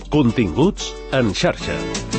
Continguts en xarxa.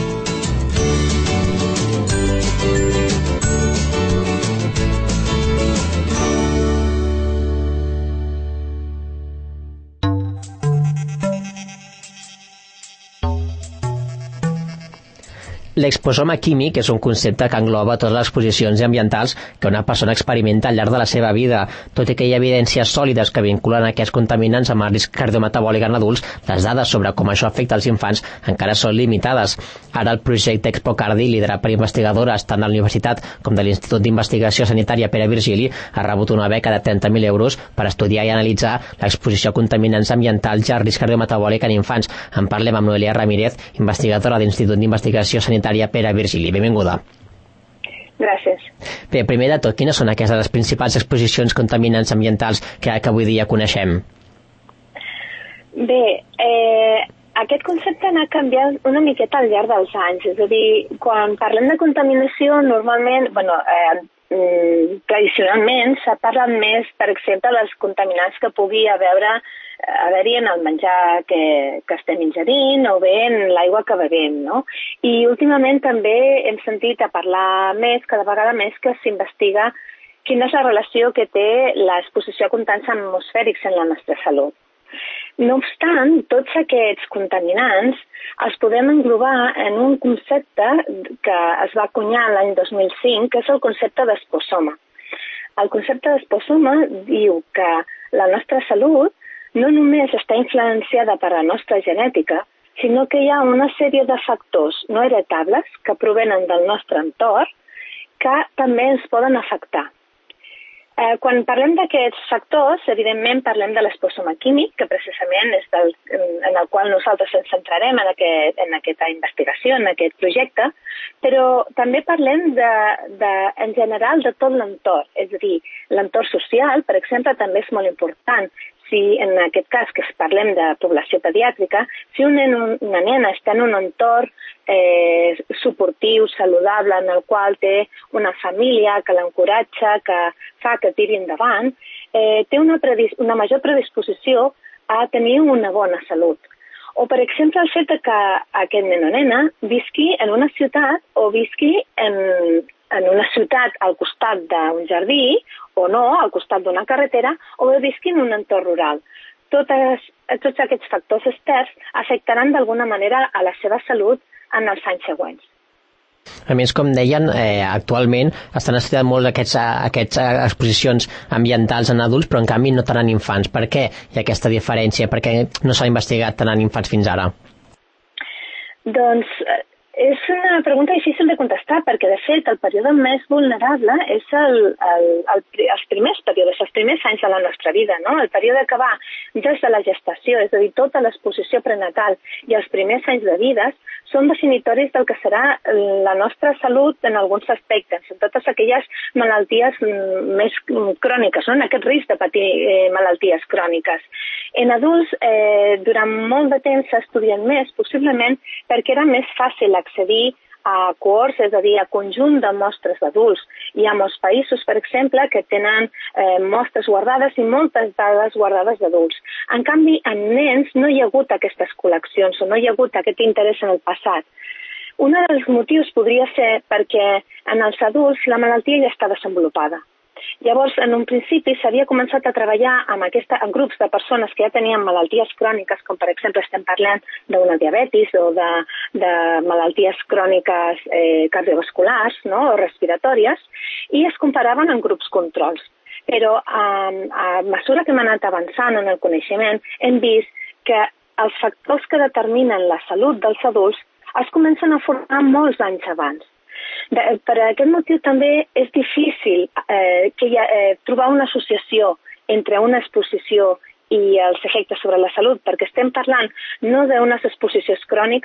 L'exposoma químic és un concepte que engloba totes les exposicions ambientals que una persona experimenta al llarg de la seva vida. Tot i que hi ha evidències sòlides que vinculen aquests contaminants amb el risc cardiometabòlic en adults, les dades sobre com això afecta els infants encara són limitades. Ara el projecte ExpoCardi, liderat per investigadores tant de la Universitat com de l'Institut d'Investigació Sanitària Pere Virgili, ha rebut una beca de 30.000 euros per estudiar i analitzar l'exposició a contaminants ambientals i el risc cardiometabòlic en infants. En parlem amb Noelia Ramírez, investigadora de l'Institut d'Investigació Sanitària Pere Virgili. Benvinguda. Gràcies. Bé, primer de tot, quines són aquestes les principals exposicions contaminants ambientals que avui dia coneixem? Bé, aquest concepte ha anat canviant una miqueta al llarg dels anys. És a dir, quan parlem de contaminació, normalment, tradicionalment s'ha parlat més, per exemple, dels contaminants que pugui haver-hi en el menjar que estem ingerint o bé en l'aigua que bevem, no? I últimament també hem sentit a parlar més, cada vegada més, que s'investiga quina és la relació que té l'exposició a contaminants atmosfèrics en la nostra salut. No obstant, tots aquests contaminants els podem englobar en un concepte que es va acunyar l'any 2005, que és el concepte d'esposoma. El concepte d'esposoma diu que la nostra salut no només està influenciada per la nostra genètica, sinó que hi ha una sèrie de factors no heretables que provenen del nostre entorn que també ens poden afectar. Quan parlem d'aquests factors, evidentment parlem de l'esposoma químic, que precisament és en el qual nosaltres ens centrarem en aquesta investigació, en aquest projecte, però també parlem en general de tot l'entorn, és a dir, l'entorn social, per exemple, també és molt important. Si en aquest cas que parlem de població pediàtrica, si una nena està en un entorn suportiu, saludable, en el qual té una família que l'encoratja, que fa que tiri endavant, té una major predisposició a tenir una bona salut. O, per exemple, el fet que aquest nen o nena visqui en una ciutat o visqui en una ciutat al costat d'un jardí o no, al costat d'una carretera, o bé visqui en un entorn rural. Tots aquests factors externs afectaran d'alguna manera a la seva salut en els anys següents. A més, com deien, actualment estan estudiant molt aquestes exposicions ambientals en adults, però en canvi no tant en infants. Per què hi ha aquesta diferència? Per què no s'ha investigat tant en infants fins ara? Doncs és una pregunta difícil de contestar, perquè de fet el període més vulnerable és els primers períodes, els primers anys de la nostra vida, no? El període que va des de la gestació, és a dir, tota l'exposició prenatal i els primers anys de vida són definitoris del que serà la nostra salut en alguns aspectes, en totes aquelles malalties més cròniques, no? En aquest risc de patir malalties cròniques. En adults, durant molt de temps s'ha estudiat més, possiblement perquè era més fàcil accedir a cohorts, és a dir, a conjunt de mostres d'adults. Hi ha molts països, per exemple, que tenen mostres guardades i moltes dades guardades d'adults. En canvi, en nens no hi ha hagut aquestes col·leccions o no hi ha hagut aquest interès en el passat. Un dels motius podria ser perquè en els adults la malaltia ja està desenvolupada. Llavors, en un principi s'havia començat a treballar amb grups de persones que ja tenien malalties cròniques, com per exemple estem parlant d'una diabetis o de malalties cròniques cardiovasculars, no? O respiratòries, i es comparaven en grups controls. Però a mesura que hem anat avançant en el coneixement, hem vist que els factors que determinen la salut dels adults es comencen a formar molts anys abans. Per aquest motiu també és difícil trobar una associació entre una exposició i els efectes sobre la salut, perquè estem parlant no d'unes exposicions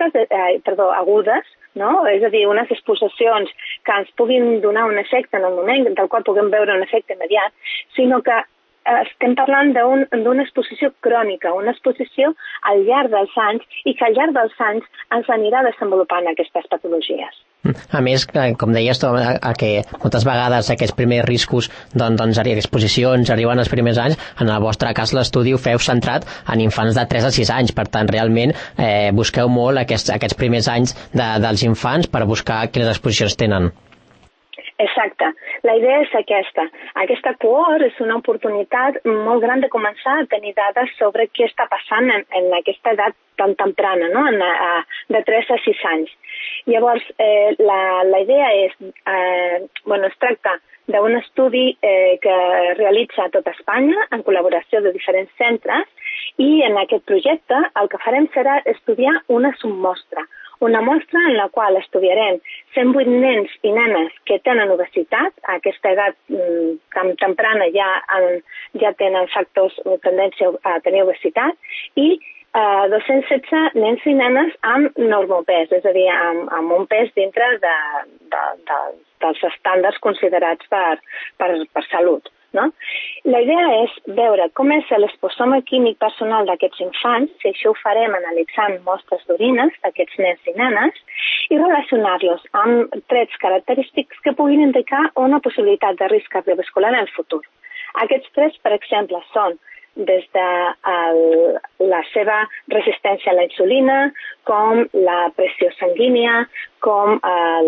agudes, no? És a dir, unes exposicions que ens puguin donar un efecte en el moment del qual puguem veure un efecte immediat, sinó que estem parlant d'una exposició crònica, una exposició al llarg dels anys i que al llarg dels anys ens anirà desenvolupant aquestes patologies. A més, com deies, que moltes vegades aquests primers riscos d'exposicions arriben als primers anys. En el vostre cas l'estudi ho feu centrat en infants de 3 a 6 anys, per tant realment busqueu molt aquests primers anys dels infants per buscar quines exposicions tenen. Exacte. La idea és aquesta. Aquesta cohort és una oportunitat molt gran de començar a tenir dades sobre què està passant en aquesta edat tan temprana, no? De 3 a 6 anys. Llavors, la idea és, es tracta d'un estudi que realitza a tot Espanya en col·laboració de diferents centres, i en aquest projecte el que farem serà estudiar una submostra, una mostra en la qual estudiarem 108 nens i nenes que tenen obesitat, a aquesta edat tan temprana ja tenen factors o tendència a tenir obesitat, i 216 nens i nenes amb normopès, és a dir, amb un pes dintre dels estàndards considerats per salut. No? La idea és veure com és l'esposoma químic personal d'aquests infants, si això ho farem analitzant mostres d'orines d'aquests nens i nenes, i relacionar-los amb trets característics que puguin indicar una possibilitat de risc cardiovascular en el futur. Aquests trets, per exemple, són des de la seva resistència a la insulina, com la pressió sanguínia, com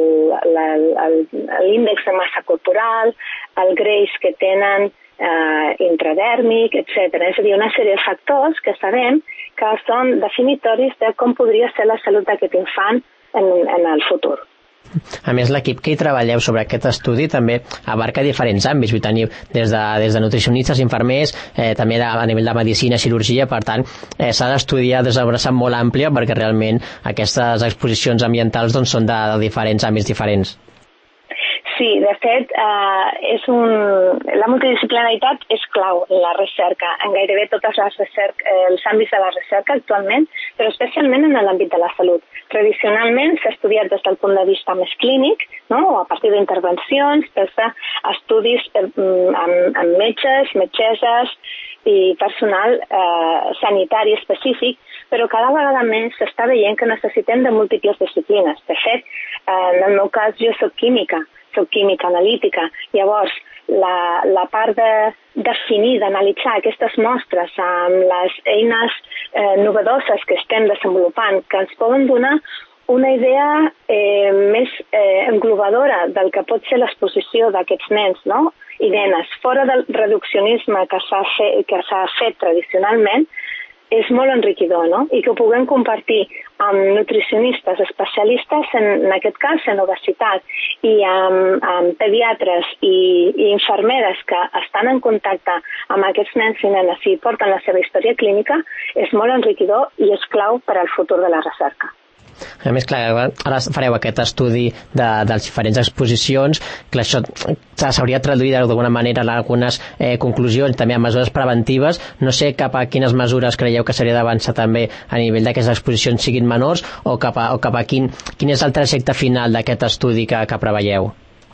l'índex de massa corporal, el greix que tenen intradèrmic, etc. És a dir, una sèrie de factors que sabem que són definitoris de com podria ser la salut d'aquest infant en el futur. A més, l'equip que hi treballeu sobre aquest estudi també abarca diferents àmbits. Teniu des de nutricionistes, infermers, també a nivell de medicina, cirurgia. Per tant, s'ha d'estudiar des d'una vessant molt àmplia perquè realment aquestes exposicions ambientals són de diferents àmbits diferents. Sí, de fet, la multidisciplinaritat és clau en la recerca, en gairebé tots els àmbits de la recerca actualment, però especialment en l'àmbit de la salut. Tradicionalment s'ha estudiat des del punt de vista més clínic, no? O a partir d'intervencions, des d'estudis amb metges, metgesses i personal sanitari específic, però cada vegada més s'està veient que necessitem de múltiples disciplines. De fet, en el meu cas jo soc química analítica. Llavors, la part de definir, d'analitzar aquestes mostres amb les eines novedoses que estem desenvolupant, que ens poden donar una idea més englobadora del que pot ser l'exposició d'aquests nens, no? I nenes, fora del reduccionisme que s'ha fet tradicionalment, és molt enriquidor, no? I que ho puguem compartir amb nutricionistes especialistes, en aquest cas en obesitat, i amb pediatres i infermeres que estan en contacte amb aquests nens i nenes i porten la seva història clínica, és molt enriquidor i és clau per al futur de la recerca. A més, clar, ara fareu aquest estudi de les diferents exposicions, que això s'hauria traduït d'alguna manera en algunes conclusions, també a mesures preventives. No sé cap a quines mesures creieu que s'hauria d'avançar també a nivell d'aquestes exposicions siguin menors, o cap a quin és el trajecte final d'aquest estudi que preveieu?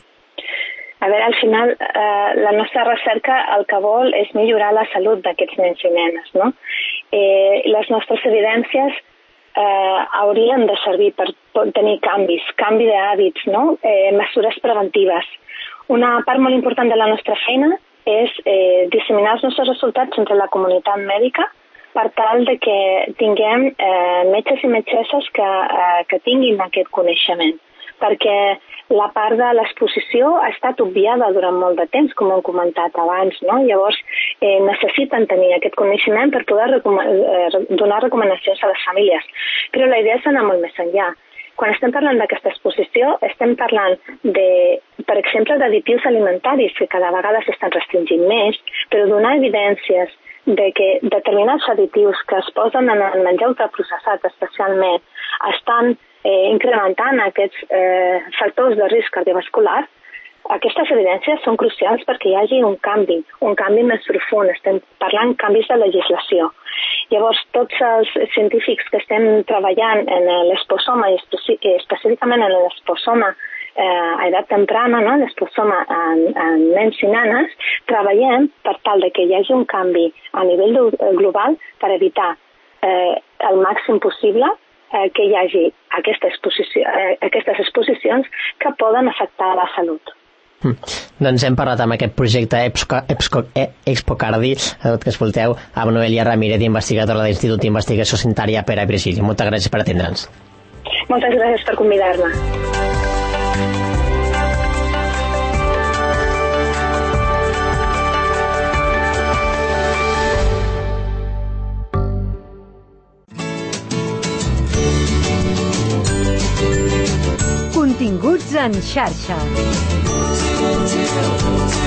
A veure, al final, la nostra recerca el que vol és millorar la salut d'aquests nens i nenes, no? Les nostres evidències haurien de servir per tenir canvi d'hàbits, no? Mesures preventives. Una part molt important de la nostra feina és disseminar els nostres resultats entre la comunitat mèdica per tal de que tinguem metges i metgesses que tinguin aquest coneixement, perquè la part de l'exposició ha estat obviada durant molt de temps, com hem comentat abans, no? Llavors, necessiten tenir aquest coneixement per poder donar recomanacions a les famílies. Però la idea és anar molt més enllà. Quan estem parlant d'aquesta exposició, estem parlant per exemple, d'additius alimentaris que cada vegada s'estan restringint més, però donar evidències de que determinats additius que es posen en el menjar ultraprocessat especialment estan incrementant aquests factors de risc cardiovascular. Aquestes evidències són crucials perquè hi hagi un canvi més profund. Estem parlant canvis de legislació. Llavors, tots els científics que estem treballant en l'esposoma, i específicament en l'esposoma a edat temprana, no? L'esposoma en nens i nenes, treballem per tal de que hi hagi un canvi a nivell global per evitar el màxim possible que hi hagi aquestes exposicions que poden afectar la salut. Doncs hem parlat amb aquest projecte Expocardi, que escolteu, amb Noelia Ramírez, investigadora de l'Institut d'Investigació Sanitària Pere Virgili. Moltes gràcies per atendre'ns. Moltes gràcies per convidar-me. Continguts en xarxa.